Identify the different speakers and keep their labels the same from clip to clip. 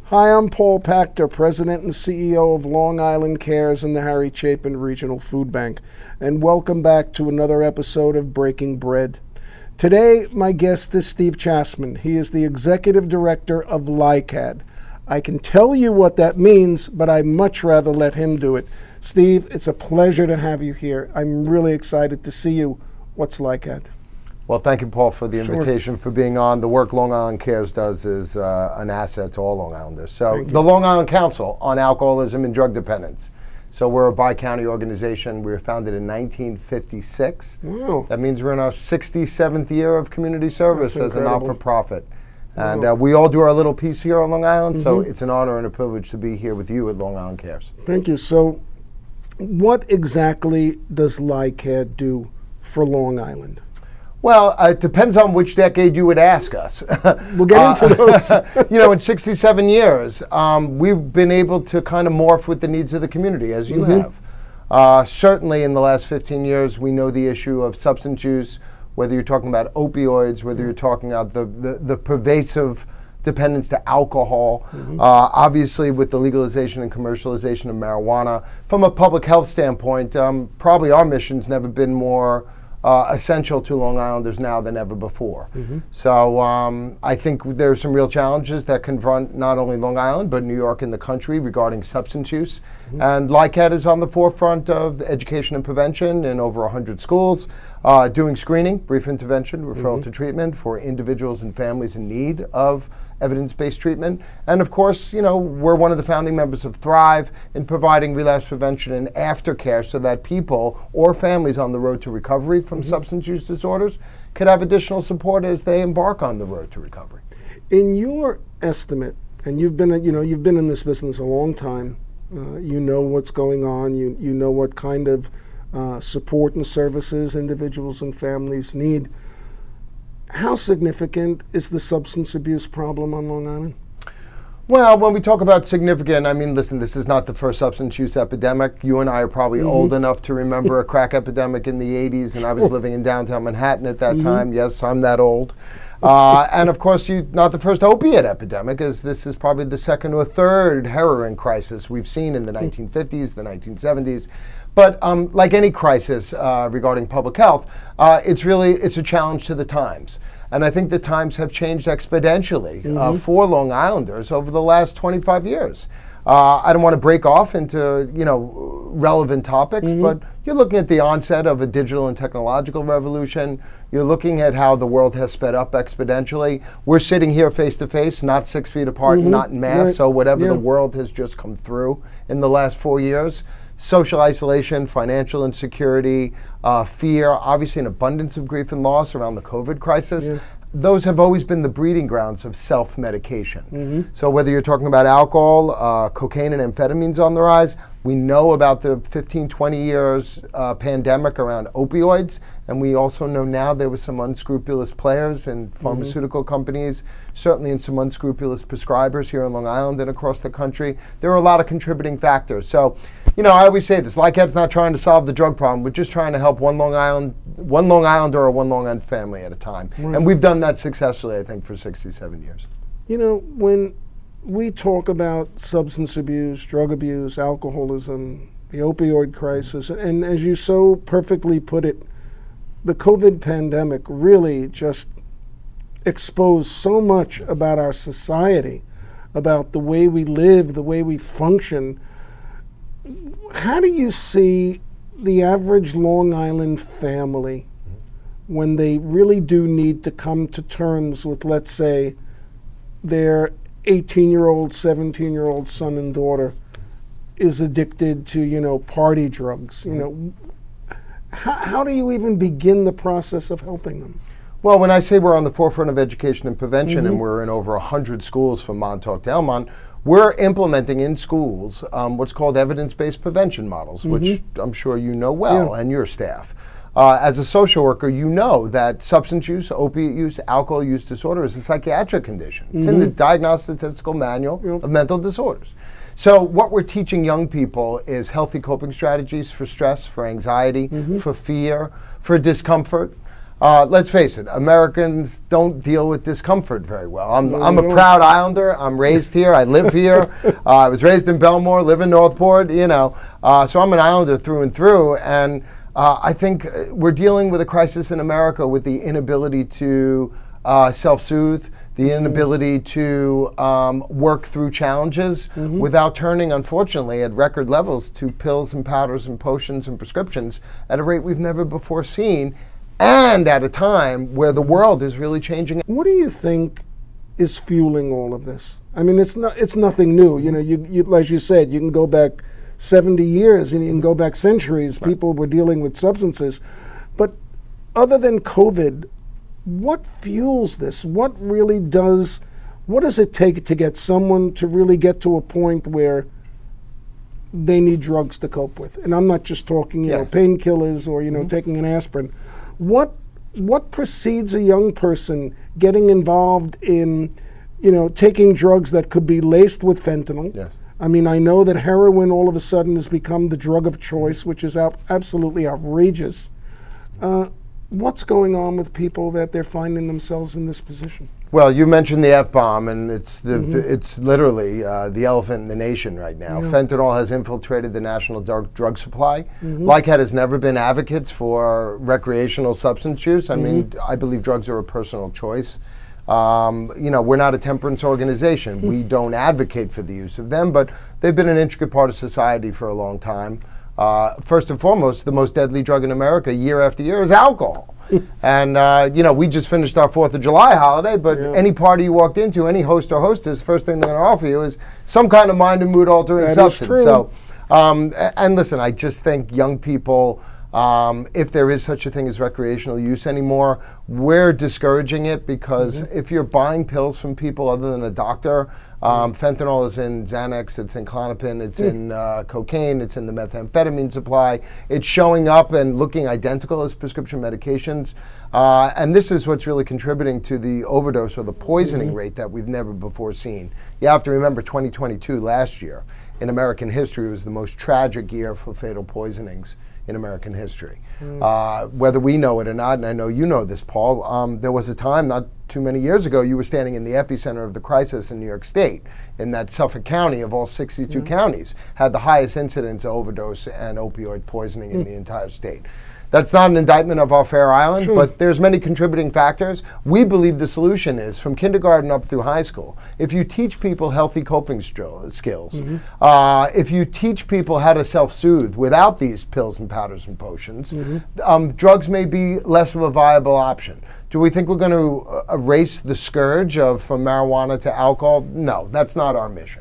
Speaker 1: Hi, I'm Paul Pachter, President and CEO of Long Island Cares and the Harry Chapin Regional Food Bank, and welcome back to another episode of Breaking Bread. Today, my guest is Steve Chasman. He is the Executive Director of LICAD. I can tell you what that means, but I'd much rather let him do it. Steve, it's a pleasure to have you here. I'm really excited to see you. What's LICAD?
Speaker 2: Well, thank you, Paul, for the invitation, for being on. The work Long Island Cares does is an asset to all Long Islanders. So the Long Island Council on Alcoholism and Drug Dependence. So we're a bi-county organization. We were founded in 1956.
Speaker 1: Wow.
Speaker 2: That means we're in our 67th year of community service as a not-for-profit. And
Speaker 1: Wow.
Speaker 2: we all do our little piece here on Long Island, so it's an honor and a privilege to be here with you at Long Island Cares.
Speaker 1: Thank you. So what exactly does LICAD do for Long Island?
Speaker 2: Well, it depends on which decade you would ask us.
Speaker 1: We'll get into those.
Speaker 2: In 67 years, we've been able to kind of morph with the needs of the community, as you have. Certainly in the last 15 years, we know the issue of substance use, whether you're talking about opioids, whether you're talking about the pervasive dependence to alcohol, obviously with the legalization and commercialization of marijuana. From a public health standpoint, probably our mission's never been more essential to Long Islanders now than ever before. So I think there's some real challenges that confront not only Long Island, but New York and the country regarding substance use. And LICAD is on the forefront of education and prevention in over 100 schools, doing screening, brief intervention, referral to treatment for individuals and families in need of evidence-based treatment. And of course, we're one of the founding members of Thrive in providing relapse prevention and aftercare so that people or families on the road to recovery from substance use disorders could have additional support as they embark on the road to recovery.
Speaker 1: In your estimate, and you've been in this business a long time, you know what's going on, you know what kind of support and services individuals and families need. How significant is the substance abuse problem on Long Island?
Speaker 2: Well, when we talk about significant, listen, this is not the first substance use epidemic. You and I are probably old enough to remember a crack epidemic in the 80s, and I was living in downtown Manhattan at that time. Yes, I'm that old. And of course, not the first opiate epidemic, as this is probably the second or third heroin crisis we've seen in the 1950s, the 1970s. But like any crisis regarding public health, it's a challenge to the times. And I think the times have changed exponentially for Long Islanders over the last 25 years. I don't want to break off into relevant topics, but you're looking at the onset of a digital and technological revolution. You're looking at how the world has sped up exponentially. We're sitting here face to face, not 6 feet apart, not in mass. So whatever the world has just come through in the last 4 years. Social isolation, financial insecurity, fear, obviously an abundance of grief and loss around the COVID crisis. Those have always been the breeding grounds of self-medication. So whether you're talking about alcohol, cocaine and amphetamines on the rise, we know about the 15, 20 years pandemic around opioids, and we also know now there were some unscrupulous players and pharmaceutical companies, certainly in some unscrupulous prescribers here in Long Island and across the country. There are a lot of contributing factors. So, I always say this, LICAD's not trying to solve the drug problem. We're just trying to help one Long Islander or one Long Island family at a time. And we've done that successfully, I think, for 67 years.
Speaker 1: When we talk about substance abuse, drug abuse, alcoholism, the opioid crisis, and as you so perfectly put it, the COVID pandemic really just exposed so much about our society, about the way we live, the way we function. How do you see the average Long Island family when they really do need to come to terms with, let's say, their 18-year-old, 17-year-old son and daughter is addicted to, party drugs? How do you even begin the process of helping them?
Speaker 2: Well, when I say we're on the forefront of education and prevention, and we're in over 100 schools from Montauk to Elmont, we're implementing in schools what's called evidence-based prevention models, which I'm sure you know well, and your staff. As a social worker, you know that substance use, opiate use, alcohol use disorder is a psychiatric condition. It's in the Diagnostic Statistical Manual of Mental Disorders. So what we're teaching young people is healthy coping strategies for stress, for anxiety, for fear, for discomfort. let's face it, Americans don't deal with discomfort very well. I'm a proud Islander. I'm raised here. I live here. I was raised in Belmore, live in Northport, so I'm an Islander through and through. And I think we're dealing with a crisis in America with the inability to self-soothe, the inability to work through challenges without turning, unfortunately, at record levels to pills and powders and potions and prescriptions at a rate we've never before seen, and at a time where the world is really changing.
Speaker 1: What do you think is fueling all of this? I mean, it's nothing new. You as you said, you can go back 70 years and you can go back centuries. Right. People were dealing with substances. But other than COVID, what fuels this? What does it take to get someone to really get to a point where they need drugs to cope with? And I'm not just talking, painkillers or, taking an aspirin. What precedes a young person getting involved in, taking drugs that could be laced with fentanyl?
Speaker 2: Yes.
Speaker 1: I mean, I know that heroin all of a sudden has become the drug of choice, which is absolutely outrageous. What's going on with people that they're finding themselves in this position?
Speaker 2: Well, you mentioned the F-bomb, and it's literally the elephant in the nation right now. Yeah. Fentanyl has infiltrated the national drug supply. Lycad has never been advocates for recreational substance use. I mean, I believe drugs are a personal choice. We're not a temperance organization. We don't advocate for the use of them, but they've been an intricate part of society for a long time. First and foremost, the most deadly drug in America year after year is alcohol. And, we just finished our 4th of July holiday, but any party you walked into, any host or hostess, first thing they're going to offer you is some kind of mind and mood altering substance.
Speaker 1: Is true.
Speaker 2: So, and listen, I just think young people, if there is such a thing as recreational use anymore, we're discouraging it because if you're buying pills from people other than a doctor, fentanyl is in Xanax, it's in Klonopin, it's in cocaine, it's in the methamphetamine supply. It's showing up and looking identical as prescription medications. And this is what's really contributing to the overdose or the poisoning rate that we've never before seen. You have to remember 2022, last year, in American history, was the most tragic year for fatal poisonings in American history. Whether we know it or not, and I know you know this, Paul, there was a time not too many years ago you were standing in the epicenter of the crisis in New York State, in that Suffolk County of all 62 counties had the highest incidence of overdose and opioid poisoning in the entire state. That's not an indictment of our fair island, but there's many contributing factors. We believe the solution is from kindergarten up through high school. If you teach people healthy coping skills, if you teach people how to self-soothe without these pills and powders and potions, drugs may be less of a viable option. Do we think we're going to erase the scourge from marijuana to alcohol? No, that's not our mission.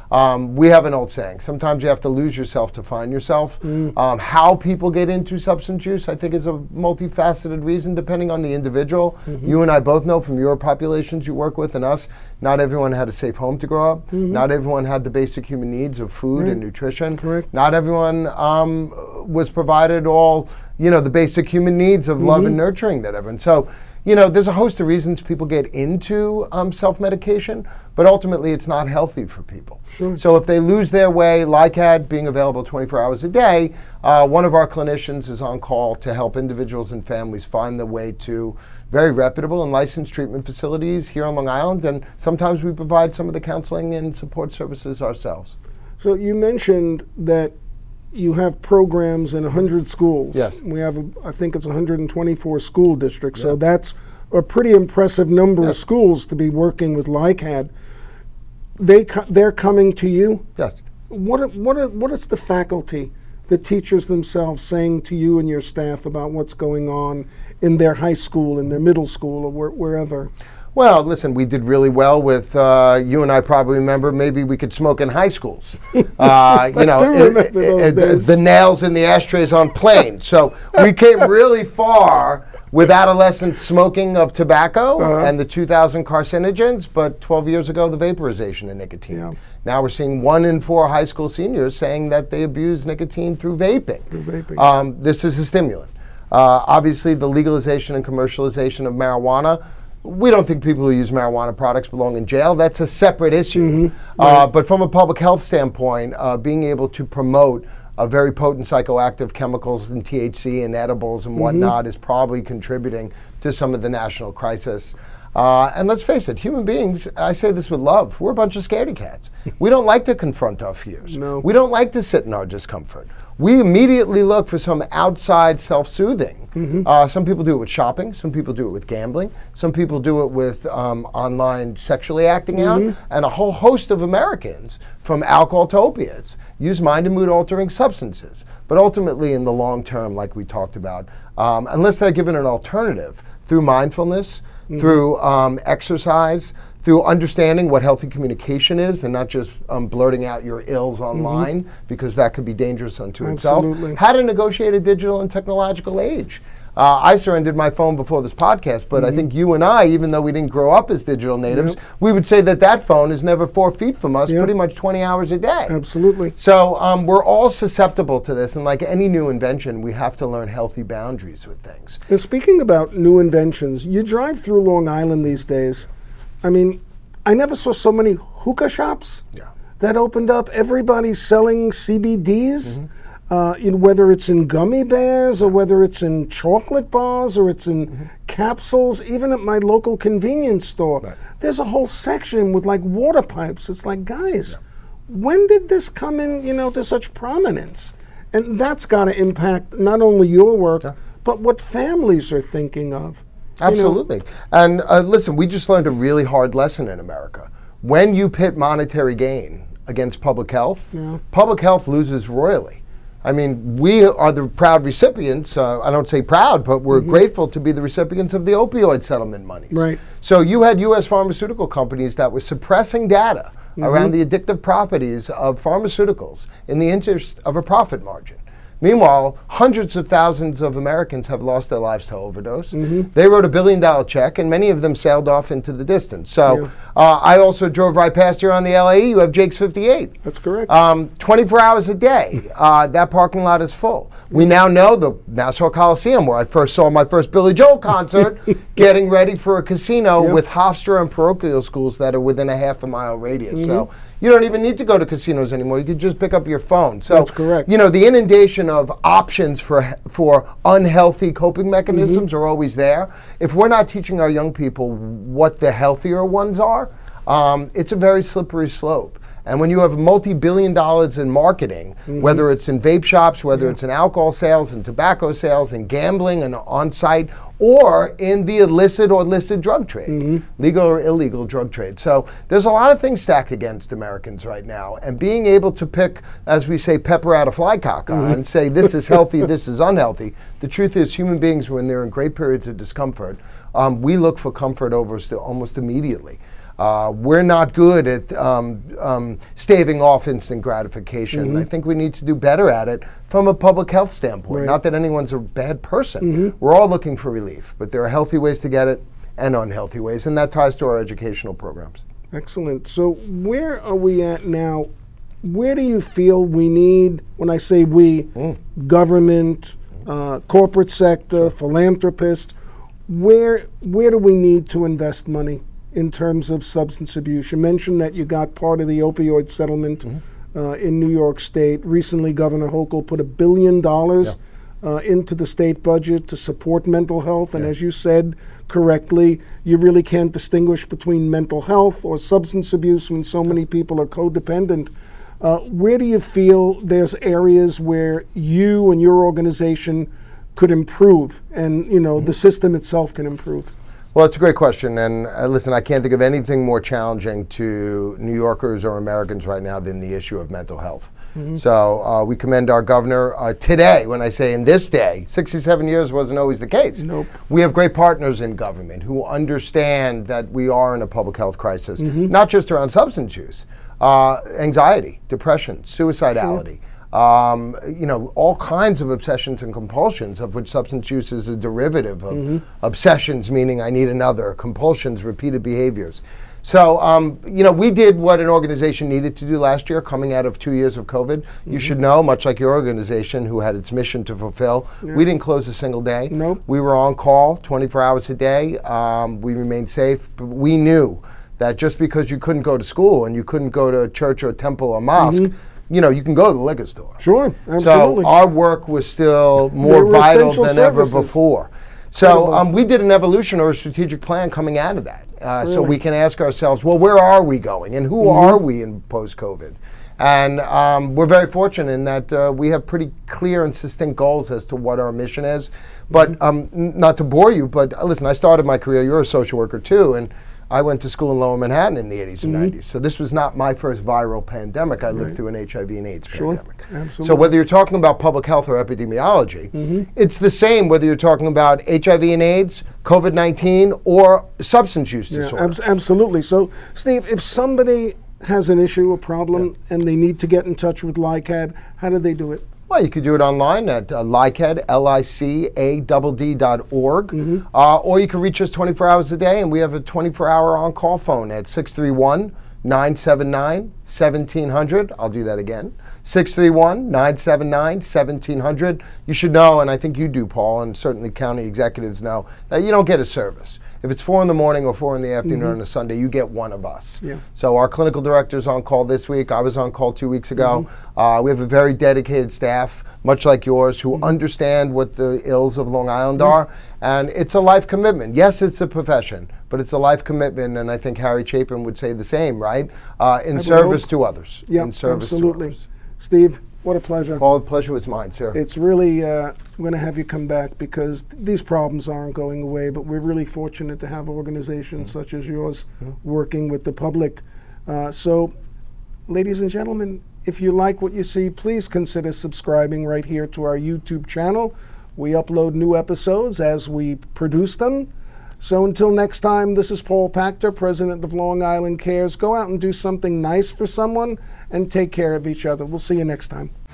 Speaker 2: We have an old saying, sometimes you have to lose yourself to find yourself. How people get into substance use, I think, is a multifaceted reason depending on the individual. You and I both know from your populations you work with and us, not everyone had a safe home to grow up. Not everyone had the basic human needs of food and nutrition.
Speaker 1: Correct.
Speaker 2: Not everyone was provided all, the basic human needs of love and nurturing that everyone. So, there's a host of reasons people get into self-medication, but ultimately it's not healthy for people. So if they lose their way, Lycad being available 24 hours a day, one of our clinicians is on call to help individuals and families find their way to very reputable and licensed treatment facilities here on Long Island, and sometimes we provide some of the counseling and support services ourselves.
Speaker 1: So you mentioned that you have programs in 100 schools.
Speaker 2: Yes.
Speaker 1: We have, I think it's 124 school districts. So that's a pretty impressive number of schools to be working with Lycad. They're coming to you?
Speaker 2: Yes.
Speaker 1: What is the faculty, the teachers themselves, saying to you and your staff about what's going on in their high school, in their middle school, or wherever?
Speaker 2: Well, listen, we did really well with, you and I probably remember, maybe we could smoke in high schools. The nails in the ashtrays on planes. So we came really far with adolescent smoking of tobacco and the 2,000 carcinogens, but 12 years ago, the vaporization of nicotine.
Speaker 1: Yeah.
Speaker 2: Now we're seeing 1 in 4 high school seniors saying that they abuse nicotine through vaping. This is a stimulant. Obviously, the legalization and commercialization of marijuana, we don't think people who use marijuana products belong in jail. That's a separate issue. But from a public health standpoint, being able to promote very potent psychoactive chemicals and THC and edibles and whatnot is probably contributing to some of the national crisis. And let's face it, human beings, I say this with love, we're a bunch of scaredy cats. We don't like to confront our fears.
Speaker 1: No.
Speaker 2: We don't like to sit in our discomfort. We immediately look for some outside self-soothing. Some people do it with shopping. Some people do it with gambling. Some people do it with online sexually acting out. And a whole host of Americans, from alcohol to opiates, use mind and mood altering substances. But ultimately, in the long term, like we talked about, unless they're given an alternative through mindfulness, through exercise, through understanding what healthy communication is and not just blurting out your ills online, because that could be dangerous unto itself. How to negotiate a digital and technological age. I surrendered my phone before this podcast, but I think you and I, even though we didn't grow up as digital natives, we would say that that phone is never 4 feet from us, pretty much 20 hours a day.
Speaker 1: Absolutely.
Speaker 2: So we're all susceptible to this, and like any new invention, we have to learn healthy boundaries with things.
Speaker 1: And speaking about new inventions, you drive through Long Island these days. I mean, I never saw so many hookah shops that opened up. Everybody's selling CBDs. Whether it's in gummy bears or whether it's in chocolate bars or it's in capsules, even at my local convenience store, there's a whole section with like water pipes. It's like, guys, when did this come in, to such prominence? And that's got to impact not only your work, but what families are thinking of.
Speaker 2: Absolutely. And listen, we just learned a really hard lesson in America. When you pit monetary gain against public health loses royally. I mean, we are the proud recipients. I don't say proud, but we're grateful to be the recipients of the opioid settlement monies.
Speaker 1: Right.
Speaker 2: So you had U.S. pharmaceutical companies that were suppressing data around the addictive properties of pharmaceuticals in the interest of a profit margin. Meanwhile, hundreds of thousands of Americans have lost their lives to overdose. They wrote $1 billion check, and many of them sailed off into the distance. So I also drove right past here on the LAE. You have Jake's 58.
Speaker 1: That's correct.
Speaker 2: 24 hours a day, that parking lot is full. We now know the Nassau Coliseum, where I first saw my first Billy Joel concert, getting ready for a casino with Hofstra and parochial schools that are within a half-a-mile radius. So you don't even need to go to casinos anymore. You can just pick up your phone. So,
Speaker 1: that's correct.
Speaker 2: The inundation of options for unhealthy coping mechanisms are always there. If we're not teaching our young people what the healthier ones are, it's a very slippery slope. And when you have multi-billion dollars in marketing, whether it's in vape shops, whether it's in alcohol sales and tobacco sales and gambling and on-site, or in the illicit or listed drug trade, legal or illegal drug trade. So there's a lot of things stacked against Americans right now. And being able to pick, as we say, pepper out a fly cock and say this is healthy, this is unhealthy. The truth is human beings, when they're in great periods of discomfort, we look for comfort over almost immediately. We're not good at staving off instant gratification. I think we need to do better at it from a public health standpoint. Not that anyone's a bad person. We're all looking for relief, but there are healthy ways to get it and unhealthy ways, and that ties to our educational programs.
Speaker 1: Excellent. So where are we at now? Where do you feel we need, when I say we, government, corporate sector, philanthropists, where do we need to invest money in terms of substance abuse? You mentioned that you got part of the opioid settlement in New York State. Recently, Governor Hochul put $1 billion into the state budget to support mental health. And as you said correctly, you really can't distinguish between mental health or substance abuse when so many people are codependent. Where do you feel there's areas where you and your organization could improve and the system itself can improve?
Speaker 2: Well, it's a great question, and listen, I can't think of anything more challenging to New Yorkers or Americans right now than the issue of mental health. So we commend our governor today. When I say in this day, 67 years wasn't always the case.
Speaker 1: Nope.
Speaker 2: We have great partners in government who understand that we are in a public health crisis, not just around substance use, anxiety, depression, suicidality. All kinds of obsessions and compulsions, of which substance use is a derivative of obsessions, meaning I need another, compulsions, repeated behaviors. So, we did what an organization needed to do last year, coming out of 2 years of COVID. You should know, much like your organization, who had its mission to fulfill, we didn't close a single day.
Speaker 1: Nope.
Speaker 2: We were on call 24 hours a day. We remained safe, but we knew that just because you couldn't go to school and you couldn't go to a church or a temple or mosque you can go to the liquor store.
Speaker 1: Sure, absolutely.
Speaker 2: So our work was still more
Speaker 1: were
Speaker 2: vital
Speaker 1: essential
Speaker 2: than
Speaker 1: services.
Speaker 2: ever before. So we did an evolution or a strategic plan coming out of that. So we can ask ourselves, well, where are we going and who are we in post-COVID? And we're very fortunate in that we have pretty clear and succinct goals as to what our mission is. But not to bore you, but listen, I started my career, you're a social worker too, and I went to school in Lower Manhattan in the 80s and 90s. So this was not my first viral pandemic. I lived through an HIV and AIDS pandemic.
Speaker 1: Absolutely.
Speaker 2: So whether you're talking about public health or epidemiology, it's the same whether you're talking about HIV and AIDS, COVID-19, or substance use disorder.
Speaker 1: Absolutely. So, Steve, if somebody has an issue, a problem, and they need to get in touch with LICAD, how do they do it?
Speaker 2: Well, you could do it online at LICAD, LICADD.org, or you can reach us 24 hours a day, and we have a 24-hour on-call phone at 631-979-1700. I'll do that again. 631-979-1700. You should know, and I think you do, Paul, and certainly county executives know, that you don't get a service. If it's 4 in the morning or 4 in the afternoon on a Sunday, you get one of us.
Speaker 1: Yeah.
Speaker 2: So our clinical director's on call this week. I was on call 2 weeks ago. We have a very dedicated staff, much like yours, who understand what the ills of Long Island are. And it's a life commitment. Yes, it's a profession, but it's a life commitment. And I think Harry Chapin would say the same, right? In service to others.
Speaker 1: Yeah,
Speaker 2: in service
Speaker 1: absolutely.
Speaker 2: to others.
Speaker 1: Steve, what a pleasure.
Speaker 2: All the pleasure was mine, sir.
Speaker 1: It's really, we're going to have you come back because these problems aren't going away, but we're really fortunate to have organizations such as yours working with the public. So, ladies and gentlemen, if you like what you see, please consider subscribing right here to our YouTube channel. We upload new episodes as we produce them. So until next time, this is Paul Pachter, President of Long Island Cares. Go out and do something nice for someone and take care of each other. We'll see you next time.